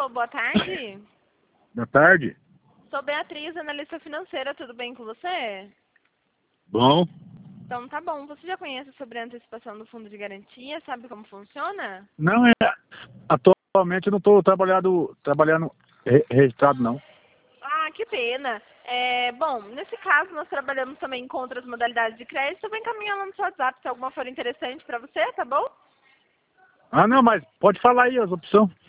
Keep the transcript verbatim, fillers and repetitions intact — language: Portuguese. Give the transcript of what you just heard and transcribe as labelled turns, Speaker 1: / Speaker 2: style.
Speaker 1: Alô, boa tarde.
Speaker 2: Boa tarde.
Speaker 1: Sou Beatriz, analista financeira, tudo bem com você?
Speaker 2: Bom.
Speaker 1: Então tá bom. Você já conhece sobre a antecipação do fundo de garantia? Sabe como funciona?
Speaker 2: Não é. Atualmente eu não estou trabalhando, trabalhando re- registrado, não.
Speaker 1: Ah, que pena. É, bom, nesse caso nós trabalhamos também com outras modalidades de crédito. Eu vou encaminhar lá no seu WhatsApp se alguma for interessante para você, tá bom?
Speaker 2: Ah, não, mas pode falar aí as opções.